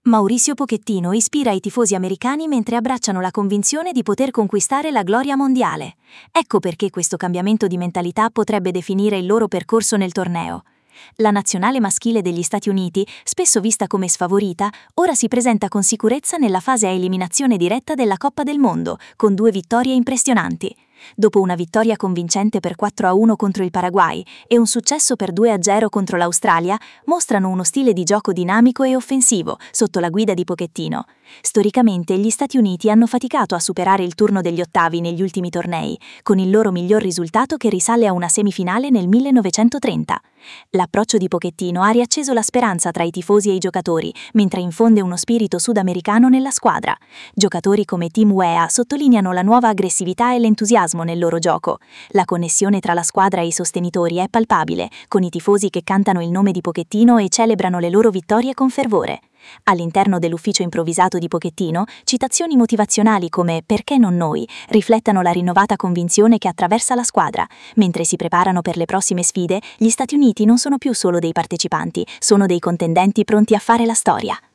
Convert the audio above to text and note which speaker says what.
Speaker 1: Mauricio Pochettino ispira i tifosi americani mentre abbracciano la convinzione di poter conquistare la gloria mondiale. Ecco perché questo cambiamento di mentalità potrebbe definire il loro percorso nel torneo. La nazionale maschile degli Stati Uniti, spesso vista come sfavorita, ora si presenta con sicurezza nella fase a eliminazione diretta della Coppa del Mondo, con 2 vittorie impressionanti. Dopo una vittoria convincente per 4-1 contro il Paraguay e un successo per 2-0 contro l'Australia, mostrano uno stile di gioco dinamico e offensivo sotto la guida di Pochettino. Storicamente gli Stati Uniti hanno faticato a superare il turno degli ottavi negli ultimi tornei, con il loro miglior risultato che risale a una semifinale nel 1930. L'approccio di Pochettino ha riacceso la speranza tra i tifosi e i giocatori, mentre infonde uno spirito sudamericano nella squadra. Giocatori come Tim Weah sottolineano la nuova aggressività e l'entusiasmo nel loro gioco. La connessione tra la squadra e i sostenitori è palpabile, con i tifosi che cantano il nome di Pochettino e celebrano le loro vittorie con fervore. All'interno dell'ufficio improvvisato di Pochettino, citazioni motivazionali come "perché non noi" riflettono la rinnovata convinzione che attraversa la squadra. Mentre si preparano per le prossime sfide, gli Stati Uniti non sono più solo dei partecipanti, sono dei contendenti pronti a fare la storia.